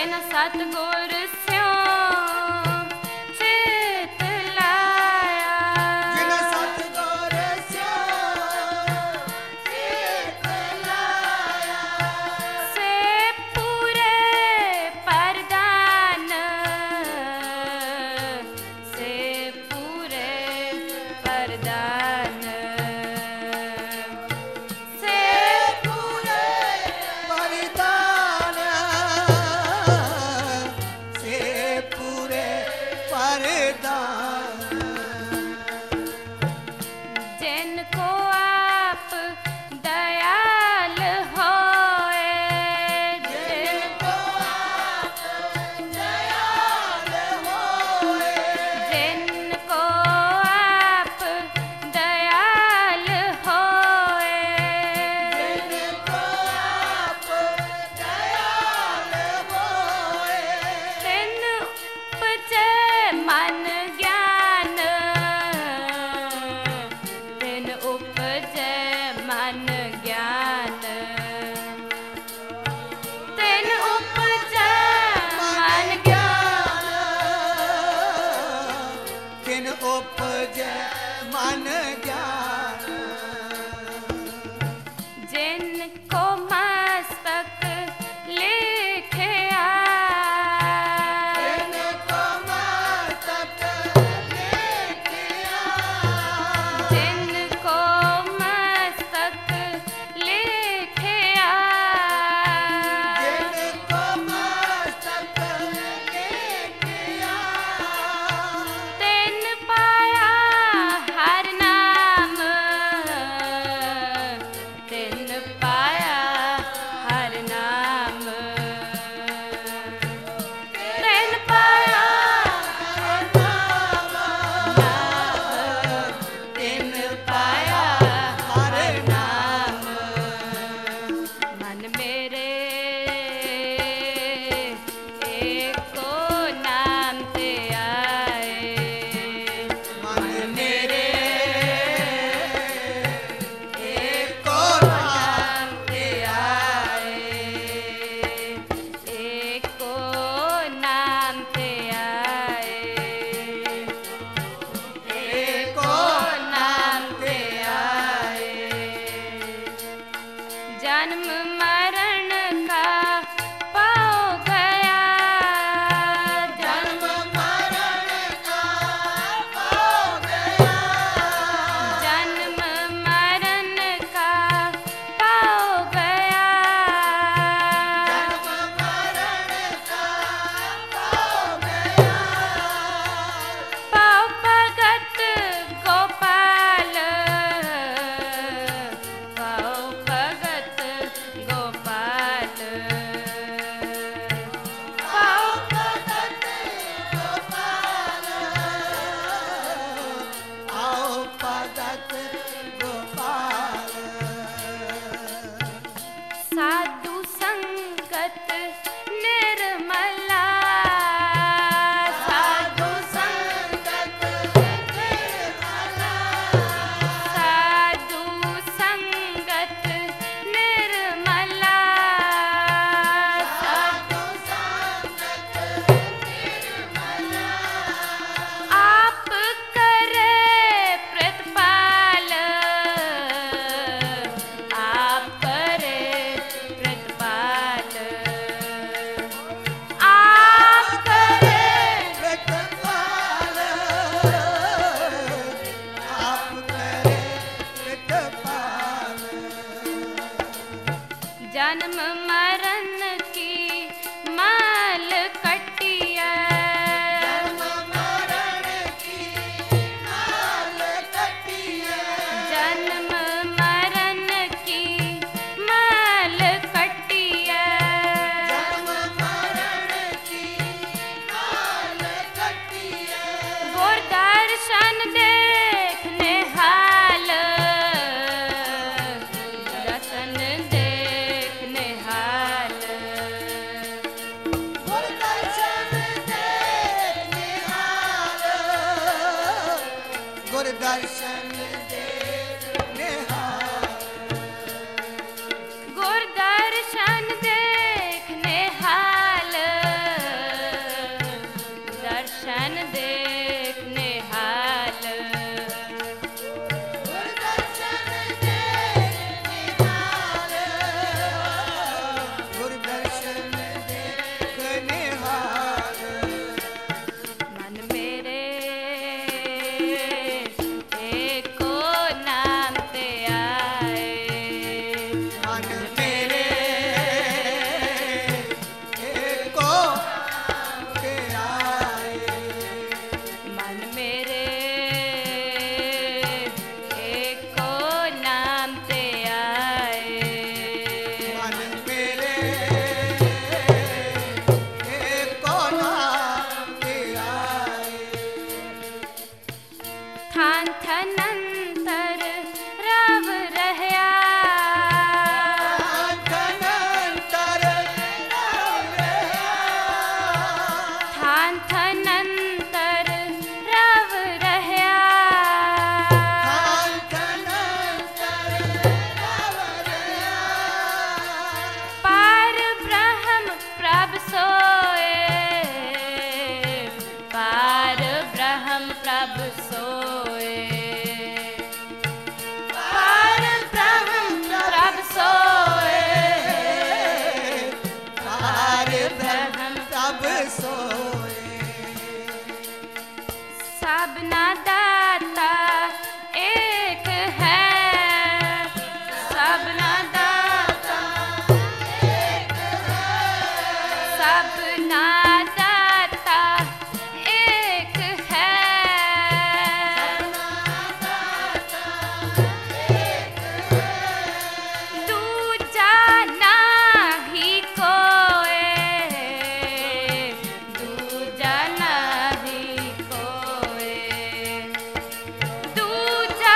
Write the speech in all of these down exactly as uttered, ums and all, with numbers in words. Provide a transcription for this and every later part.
जिन सतगुर स्यों चित लाया, जिन सतगुर स्यों चित लाया, से पूरे परदान, से पूरे परदान, से पूरे परिदान, से पूरे परिदान, जिनको आप दयाल होए, जिनको आप दयाल होए, जिनको आप दयाल होए, जिनको आप दयाल होए, तिन उपजे मन ज्ञान, तिन उपजे मन ज्ञान, तिन उपजे मन ज्ञान, तिन उपजे मन ज्ञान, जिनको मस्तक लिखया, जिनको मस्तक लिखया, जिनको मस्तक लिखया, जिनको मस्तक लिखया, तिन पाया हर नाम, तिन पाया हर नाम, तिन पाया हर नाम, तिन पाया हर नाम, मन मेरे एको नाम ते आए, मन मेरे एको नाम ते आए, एको नाम ते आए, एको नाम ते आए, जन्म मरण का पाओ गया, जन्म जन्म मरण का हो गया, जन्म मरण का पाओ गया, जन्म मरण का हो गया, पाओ भगत गोपाल, पाओ भगत गोपाल, पाओ भगत गोपाल, आओ भगत गोपाल, साधु संगत निर्मला, साधु संगत निर्मला, साधु संगत निर्मला, साधु संगत निर्मला, आप करे प्रतिपाल, आप करे प्रतिपाल, आप करे प्रतिपाल, आप करे प्रतिपाल, जन्म मरण की माल कटिया, जन्म मरण की माल कटिया, जन्म मरण की माल कटिया, जन्म मरण की माल कटिया, गुर दर्शन देखने हाल, दर्शन देखने हाल, गुर दर्शन देखने हाल, गुर दर्शन देखने हाल, गुर दर्शन देखने हाल, थान थनंतर रव रहया थनंतर रव रहया थान थनंतर रव रहया थान थनंतर रव रहया पार ब्रह्म प्रभ सोए पार ब्रह्म प्रभ सोए पार ब्रह्म प्रभ सोए पार ब्रह्म तब सोए सबना दाता एक है सबना दाता एक है सबना दाता एक है दूजा नाही कोई दूजा नाही कोई दूजा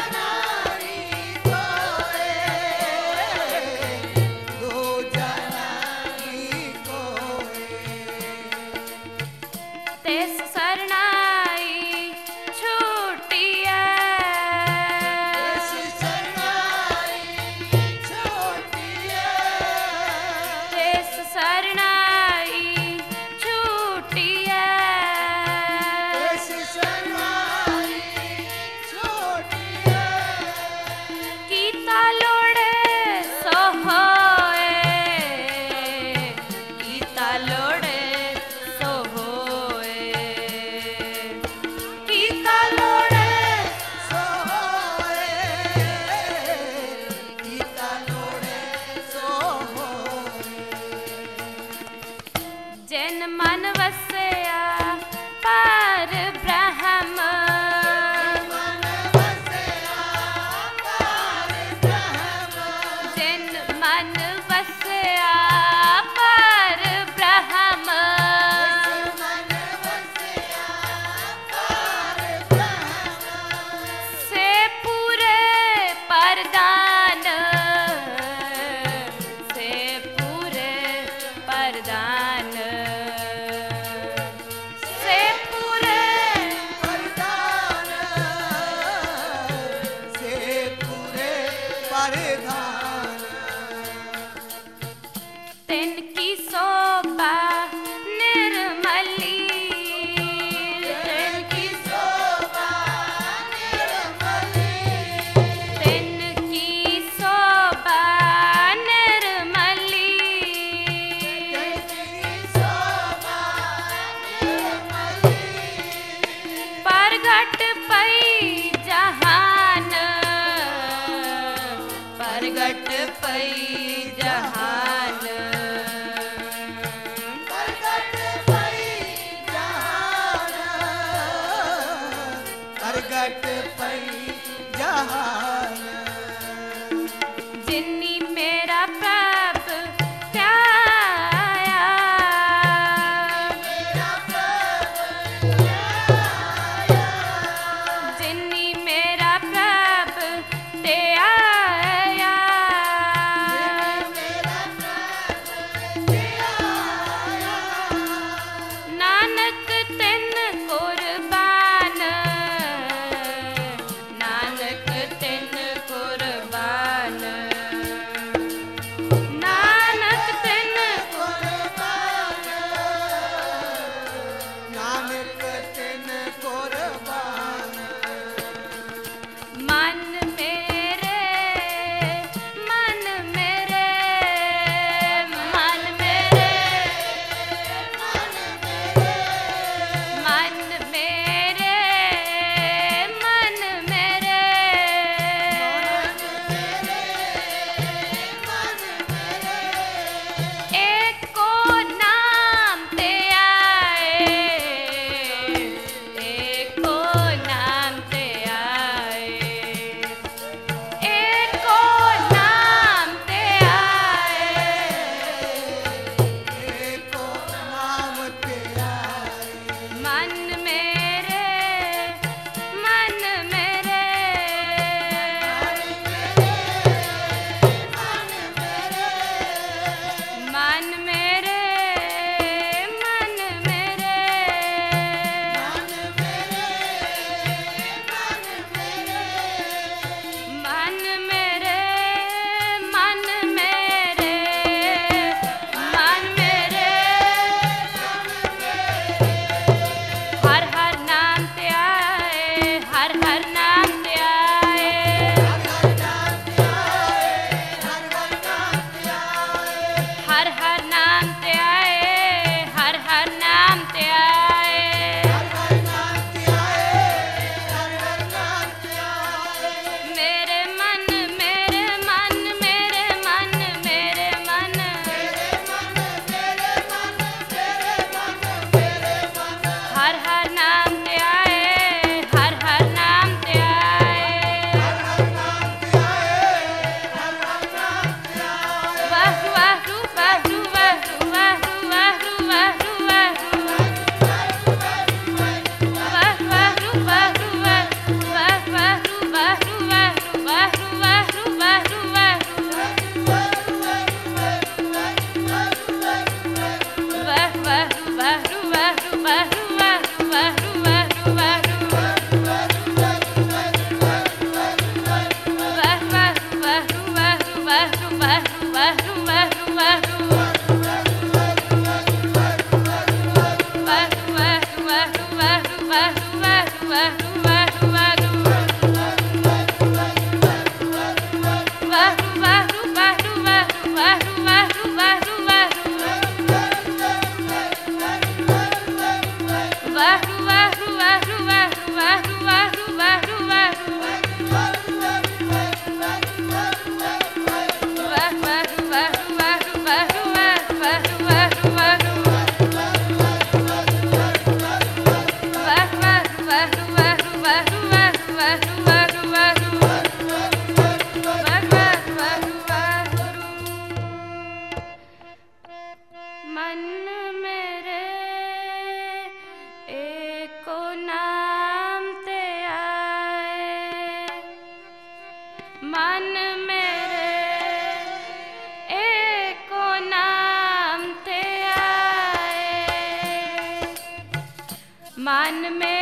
दो जनानी कोई तेस सरनाई छूटिया तेस सरनाई छूटिया कीता लोड़े सो होए कीता लोड़े सो होए कीता लोड़े जिन मन वसया पार ब्रह्म जिन मन वसया पार ब्रह्म से पूरे परदान से पूरे परदान से पूरे तिनकी शोभा निर्मली तिनकी तिनकी शोभा निर्मली परगट पई जहान परगट पई जहान प्रगट पई जहान जिन्नी मेरा प्रभ त्याया जिन्नी मेरा प्रभ त्याया नानक तिन कुर्बान नानक तिन हर हर नाम ते आए हर हर नाम ते आए हर हर नाम ते आए मेरे मन मेरे मन मेरे मन मेरे मन हर हर नाम ते आए हर हर नाम ते आए वाहु वाहु वाहु वाहु वाहु वाहु वाहु वाहु वाहु वाहु वाहु वाहु वाहु वाहु वाहु वाहु वाहु मन मेरे एको नाम ते आए मन मेरे एको नाम ते आए मन में